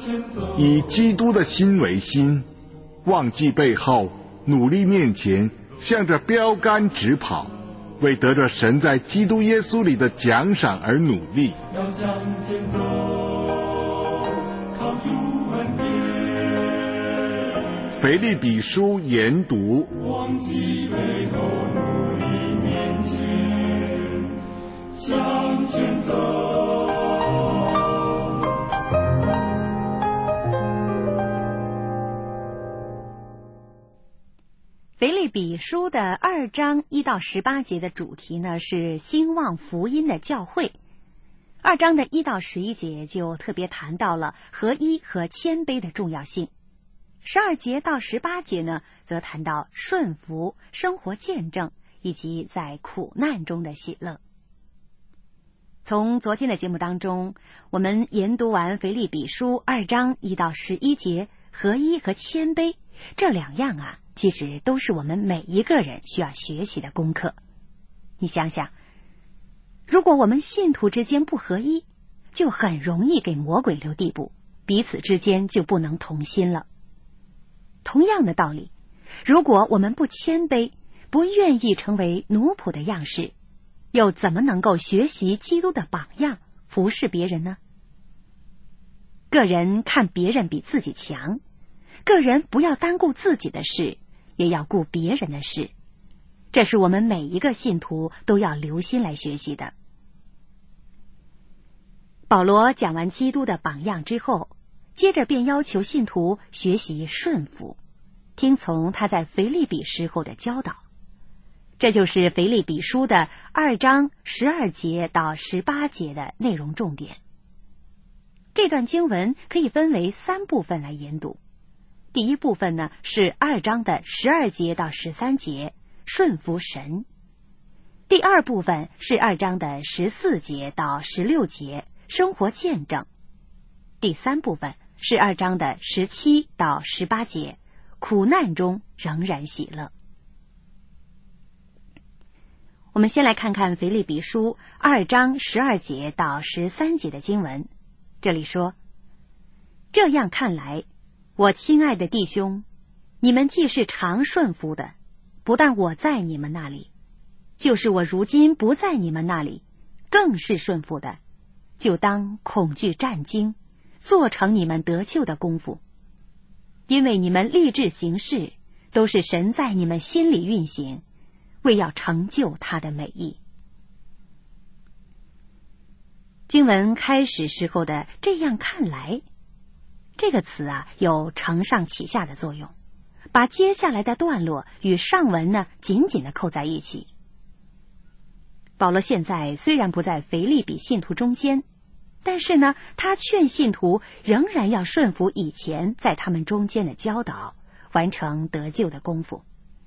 以基督的心为心，忘记背后，努力面前，向着标杆直跑，为得着神在基督耶稣里的奖赏而努力。 要向前走，靠主恩典。 腓立比书研读。 忘记背后，努力面前，向前走。 腓立比书的2章1到18节的主题呢是兴旺福音的教会。2章的1到11节就特别谈到了合一和谦卑的重要性。12节到18节呢，则谈到顺服、生活见证以及在苦难中的喜乐。从昨天的节目当中，我们研读完腓立比书2章1到11节，合一和谦卑这2样啊，其实都是我们每一个人需要学习的功课。你想想，如果我们信徒之间不合一，就很容易给魔鬼留地步，彼此之间就不能同心了。同样的道理，如果我们不谦卑，不愿意成为奴仆的样式，又怎么能够学习基督的榜样，服侍别人呢？个人看别人比自己强，个人不要单顾自己的事，也要顾别人的事，这是我们每一个信徒都要留心来学习的。保罗讲完基督的榜样之后，接着便要求信徒学习顺服，听从他在腓立比时候的教导。这就是腓立比书的2章12节到18节的内容重点。这段经文可以分为3部分来研读。第一部分呢是2章的12节到13节，顺服神。第二部分是2章的14节到16节，生活见证。第三部分是2章的17到18节，苦难中仍然喜乐。我们先来看看腓立比书2章12节到13节的经文。这里说，这样看来，我亲爱的弟兄，你们既是常顺服的，不但我在你们那里，就是我如今不在你们那里，更是顺服的，就当恐惧战惊，做成你们得救的功夫。因为你们立志行事，都是神在你们心里运行，为要成就他的美意。经文开始时候的这样看来，这个词啊有承上启下的作用，把接下来的段落与上文呢紧紧的扣在一起。保罗现在虽然不在腓立比信徒中间，但是呢，他劝信徒仍然要顺服以前在他们中间的教导，完成得救的功夫。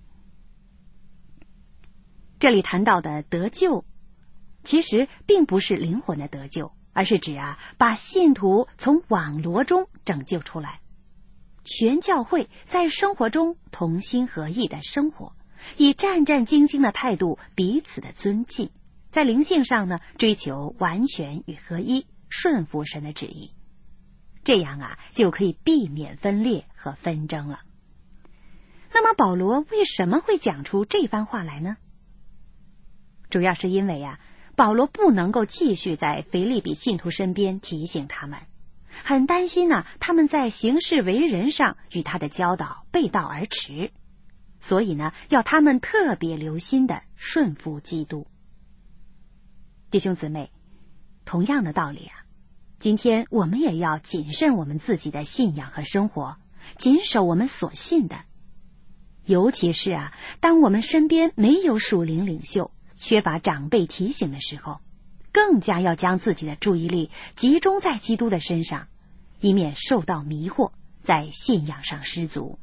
这里谈到的得救，其实并不是灵魂的得救，而是指把信徒从网罗中拯救出来。全教会在生活中同心合意的生活，以战战兢兢的态度彼此的尊敬，在灵性上呢追求完全与合一，顺服神的旨意，这样就可以避免分裂和纷争了。那么保罗为什么会讲出这番话来呢？主要是因为保罗不能够继续在腓立比信徒身边提醒他们，很担心他们在行事为人上与他的教导背道而驰，所以呢要他们特别留心的顺服基督。弟兄姊妹，同样的道理今天我们也要谨慎我们自己的信仰和生活，谨守我们所信的。尤其是当我们身边没有属灵领袖，缺乏长辈提醒的时候，更加要将自己的注意力集中在基督的身上，以免受到迷惑，在信仰上失足。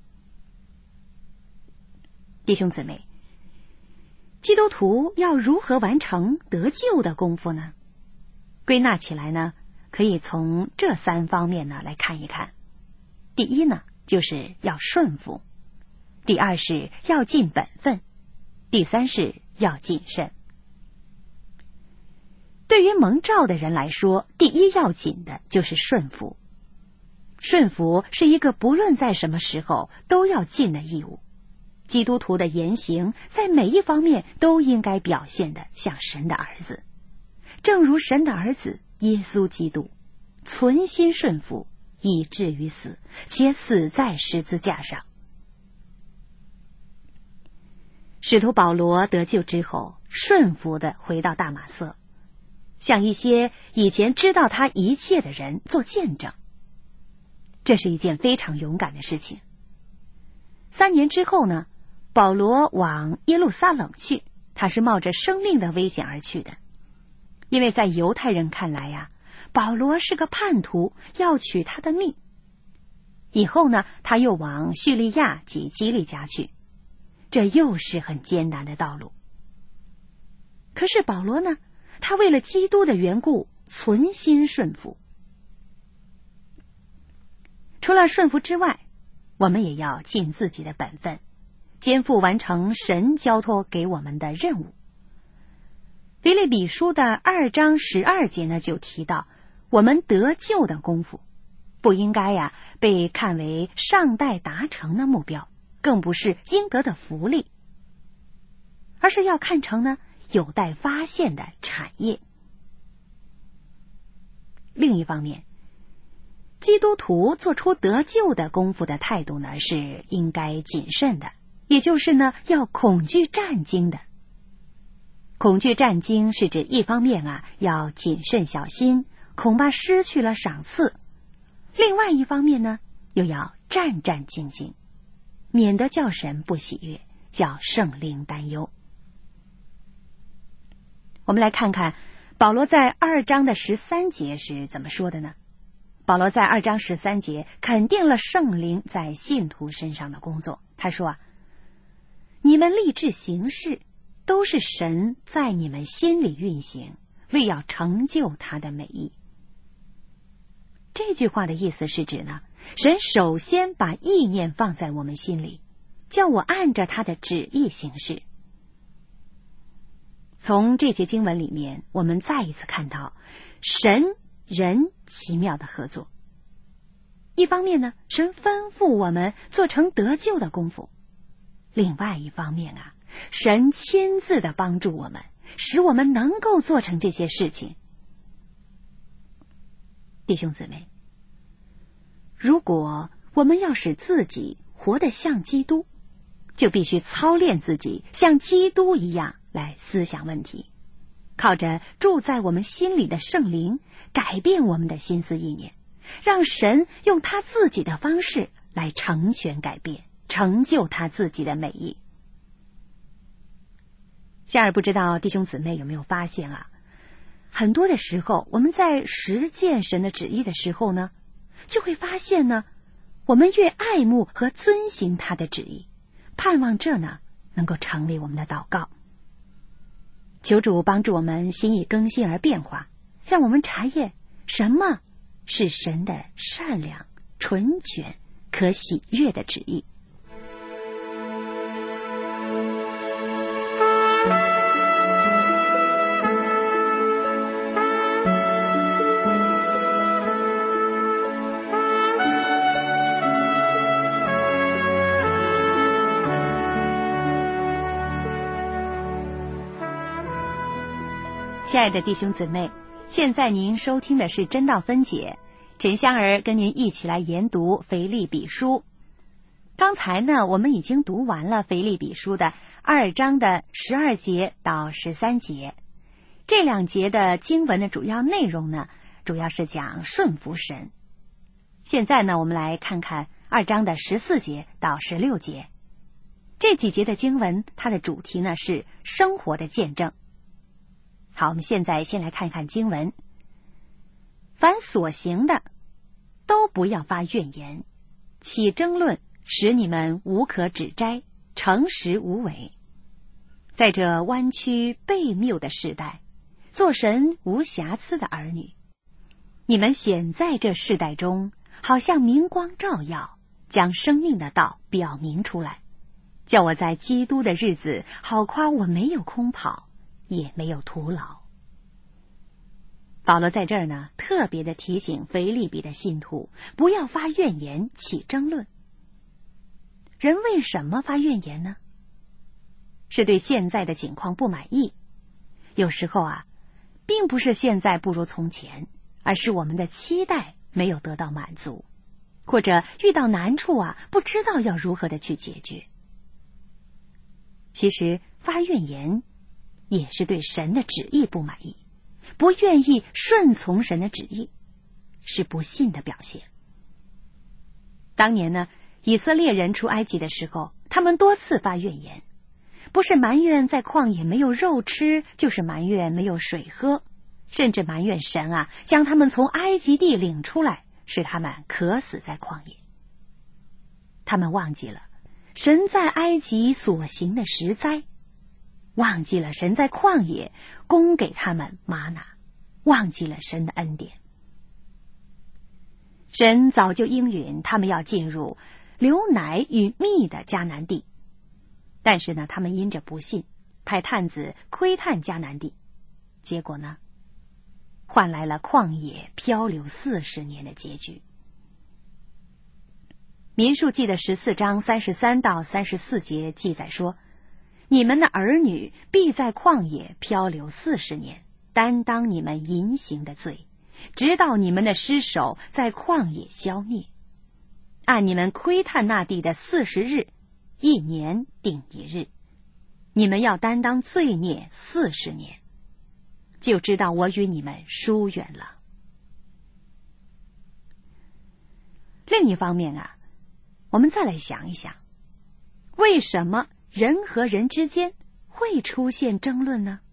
弟兄姊妹，基督徒要如何完成得救的功夫呢？归纳起来呢，可以从这3方面呢来看一看。第一呢，就是要顺服；第二是要尽本分；第三是要谨慎。对于蒙召的人来说，第一要紧的就是顺服。 顺服是一个不论在什么时候都要尽的义务。基督徒的言行在每一方面都应该表现得像神的儿子，正如神的儿子耶稣基督存心顺服，以至于死，且死在十字架上。使徒保罗得救之后，顺服地回到大马色，向一些以前知道他一切的人做见证。这是一件非常勇敢的事情。3年之后呢，保罗往耶路撒冷去，他是冒着生命的危险而去的。因为在犹太人看来呀，保罗是个叛徒，要取他的命。以后呢，他又往叙利亚及基利家去，这又是很艰难的道路。可是保罗呢，他为了基督的缘故存心顺服。除了顺服之外，我们也要尽自己的本分，肩负完成神交托给我们的任务。腓立比书的2章12节呢，就提到我们得救的功夫不应该被看为尚待达成的目标，更不是应得的福利，而是要看成呢有待发现的产业。另一方面，基督徒做出得救的功夫的态度呢，是应该谨慎的，也就是呢要恐惧战惊的。恐惧战惊是指一方面要谨慎小心，恐怕失去了赏赐；另外一方面呢，又要战战兢兢，免得叫神不喜悦，叫圣灵担忧。我们来看看保罗在2章的13节是怎么说的呢？保罗在2章13节肯定了圣灵在信徒身上的工作。他说你们立志行事，都是神在你们心里运行，为要成就他的美意。这句话的意思是指呢，神首先把意念放在我们心里，叫我按着他的旨意行事。从这节经文里面，我们再一次看到神人奇妙的合作。一方面呢，神吩咐我们做成得救的功夫；另外一方面神亲自的帮助我们，使我们能够做成这些事情。弟兄姊妹，如果我们要使自己活得像基督，就必须操练自己像基督一样来思想问题，靠着住在我们心里的圣灵改变我们的心思意念，让神用他自己的方式来成全改变，成就他自己的美意。夏尔不知道弟兄姊妹有没有发现很多的时候我们在实践神的旨意的时候呢，就会发现呢，我们越爱慕和遵行他的旨意，盼望这呢能够成为我们的祷告。求主帮助我们心意更新而变化，让我们查验什么是神的善良、纯全、可喜悦的旨意。亲爱的弟兄姊妹，现在您收听的是真道分解，陈香儿跟您一起来研读腓立比书。刚才呢，我们已经读完了腓立比书的2章的12节到13节，这2节的经文的主要内容呢，主要是讲顺服神。现在呢，我们来看看2章的14节到16节，这几节的经文，它的主题呢是生活的见证。好，我们现在先来看看经文。凡所行的，都不要发怨言，起争论，使你们无可指摘，诚实无伪。在这弯曲悖谬的时代，做神无瑕疵的儿女，你们显在这世代中，好像明光照耀，将生命的道表明出来，叫我在基督的日子好夸我没有空跑，也没有徒劳。 保罗在这儿呢，特别的提醒腓立比的信徒，不要发怨言，起争论。人为什么发怨言呢？是对现在的境况不满意。有时候并不是现在不如从前，而是我们的期待没有得到满足，或者遇到难处不知道要如何的去解决。其实发怨言也是对神的旨意不满意，不愿意顺从神的旨意，是不信的表现。当年呢，以色列人出埃及的时候，他们多次发怨言，不是埋怨在旷野没有肉吃，就是埋怨没有水喝，甚至埋怨神将他们从埃及地领出来，使他们渴死在旷野。他们忘记了神在埃及所行的10灾，忘记了神在旷野供给他们玛拿，忘记了神的恩典。神早就应允他们要进入流奶与蜜的迦南地，但是呢，他们因着不信，派探子窥探迦南地，结果呢，换来了旷野漂流40年的结局。民数记的14章33到34节记载说，你们的儿女必在旷野漂流40年，担当你们淫行的罪，直到你们的尸首在旷野消灭。按你们窥探那地的40日，1年定1日，你们要担当罪孽40年，就知道我与你们疏远了。另一方面我们再来想一想，为什么人和人之间会出现争论呢？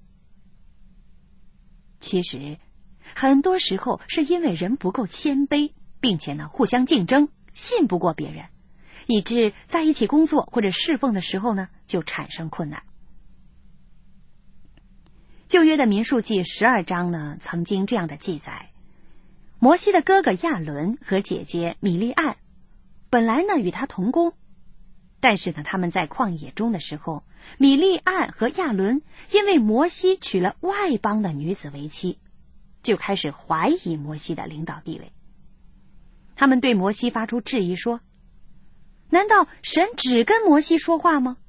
其实很多时候是因为人不够谦卑，并且呢互相竞争，信不过别人，以致在一起工作或者侍奉的时候呢就产生困难。旧约的民数记12章呢曾经这样的记载，摩西的哥哥亚伦和姐姐米利暗本来呢与他同工，但是呢他们在旷野中的时候，米利暗和亚伦因为摩西娶了外邦的女子为妻，就开始怀疑摩西的领导地位。他们对摩西发出质疑说，难道神只跟摩西说话吗？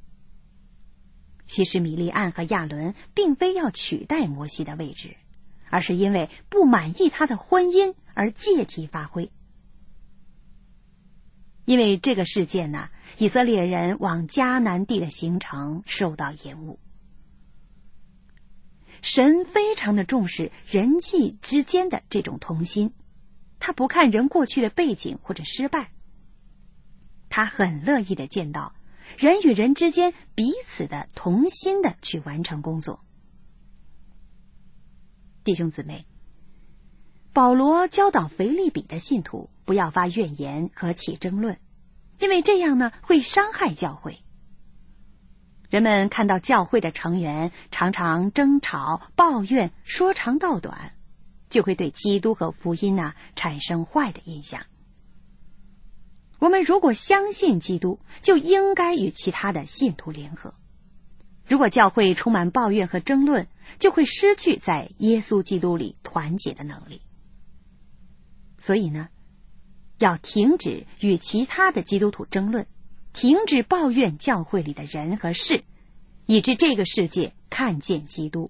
其实米利暗和亚伦并非要取代摩西的位置，而是因为不满意他的婚姻而借题发挥。因为这个事件呢，以色列人往迦南地的行程受到延误。神非常的重视人际之间的这种同心，他不看人过去的背景或者失败，他很乐意的见到人与人之间彼此的同心的去完成工作。弟兄姊妹，保罗教导腓立比的信徒不要发怨言和起争论，因为这样呢会伤害教会。人们看到教会的成员常常争吵、抱怨、说长道短，就会对基督和福音产生坏的印象。我们如果相信基督，就应该与其他的信徒联合。如果教会充满抱怨和争论，就会失去在耶稣基督里团结的能力。所以呢，要停止与其他的基督徒争论，停止抱怨教会里的人和事，以致这个世界看见基督。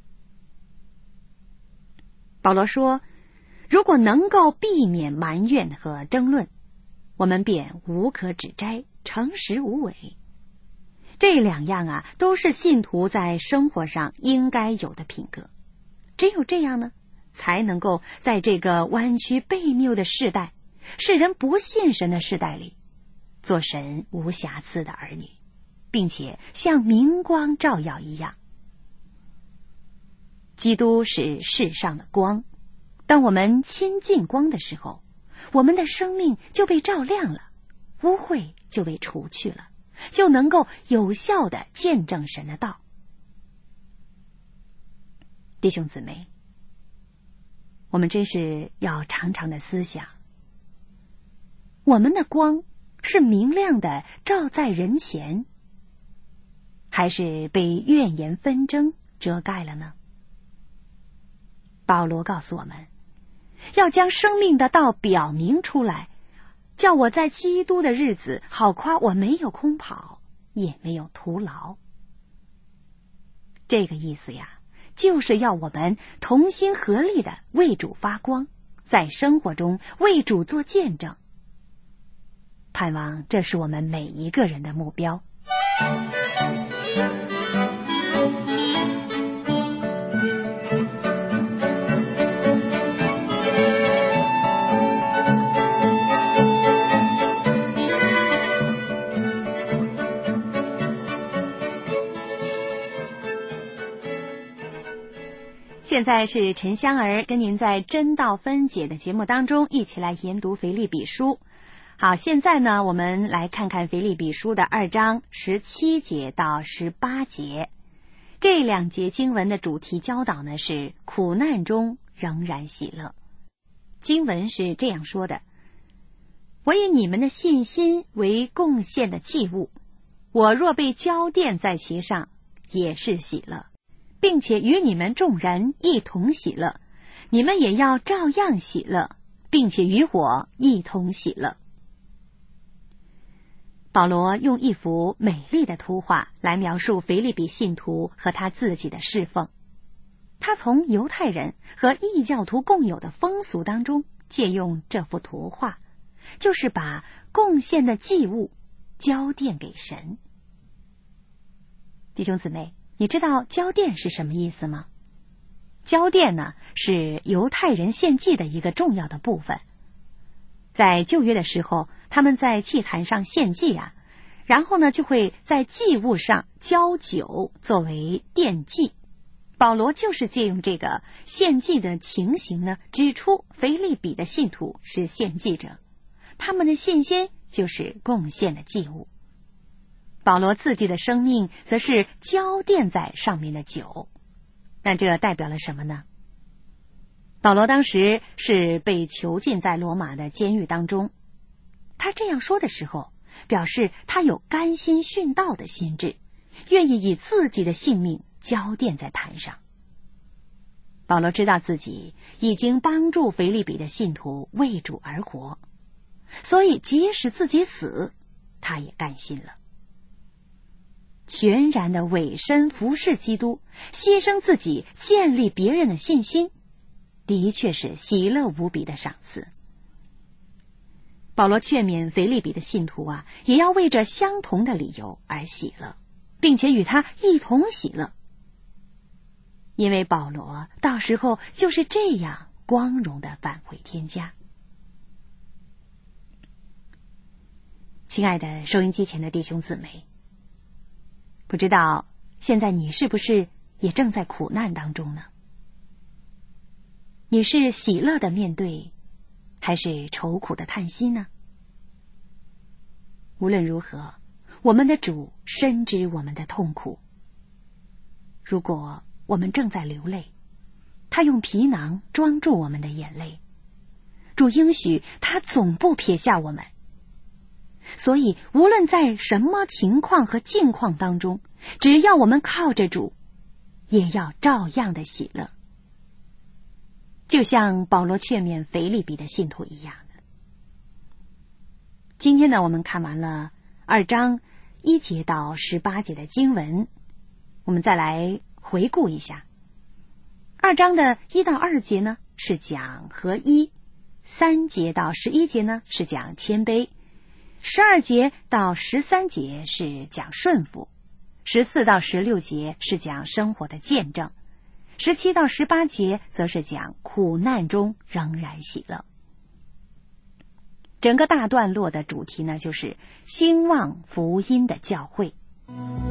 保罗说，如果能够避免埋怨和争论，我们便无可指摘，诚实无伪。这2样都是信徒在生活上应该有的品格。只有这样呢，才能够在这个弯曲悖谬的世代，世人不信神的世代里，做神无瑕疵的儿女，并且像明光照耀一样。基督是世上的光，当我们亲近光的时候，我们的生命就被照亮了，污秽就被除去了，就能够有效地见证神的道。弟兄姊妹，我们真是要常常的思想，我们的光是明亮的照在人前，还是被怨言纷争遮盖了呢？ 保罗告诉我们，要将生命的道表明出来，叫我在基督的日子好夸我没有空跑，也没有徒劳。这个意思呀，就是要我们同心合力的为主发光，在生活中为主做见证。盼望这是我们每一个人的目标。现在是陈香儿跟您在真道分解的节目当中一起来研读腓立比书。好，现在呢，我们来看看腓立比书的2章17节到18节。这2节经文的主题教导呢是苦难中仍然喜乐。经文是这样说的：我以你们的信心为贡献的祭物，我若被浇奠在其上，也是喜乐，并且与你们众人一同喜乐，你们也要照样喜乐，并且与我一同喜乐。保罗用一幅美丽的图画来描述腓立比信徒和他自己的侍奉。他从犹太人和异教徒共有的风俗当中借用这幅图画，就是把贡献的祭物交奠给神。弟兄姊妹，你知道交奠是什么意思吗？交奠呢，是犹太人献祭的一个重要的部分。在旧约的时候，他们在祭坛上献祭啊，然后呢就会在祭物上浇酒作为奠祭。保罗就是借用这个献祭的情形呢，指出腓立比的信徒是献祭者，他们的信心就是贡献的祭物。保罗自己的生命则是浇奠在上面的酒。那这代表了什么呢？保罗当时是被囚禁在罗马的监狱当中，他这样说的时候，表示他有甘心殉道的心志，愿意以自己的性命浇奠在坛上。保罗知道自己已经帮助腓立比的信徒为主而活，所以即使自己死，他也甘心了。全然的委身服侍基督，牺牲自己建立别人的信心，的确是喜乐无比的赏赐。保罗劝勉腓立比的信徒啊，也要为着相同的理由而喜乐，并且与他一同喜乐，因为保罗到时候就是这样光荣的返回天家。亲爱的收音机前的弟兄姊妹，不知道现在你是不是也正在苦难当中呢？你是喜乐的面对，还是愁苦的叹息呢？无论如何，我们的主深知我们的痛苦。如果我们正在流泪，他用皮囊装住我们的眼泪。主应许他总不撇下我们。所以无论在什么情况和境况当中，只要我们靠着主，也要照样的喜乐，就像保罗劝勉腓立比的信徒一样的。今天呢，我们看完了2章1节到18节的经文，我们再来回顾一下。2章的1到2节呢是讲合一，3节到11节呢是讲谦卑，12节到13节是讲顺服，14到16节是讲生活的见证，17到18节则是讲苦难中仍然喜乐。整个大段落的主题呢，就是兴旺福音的教会。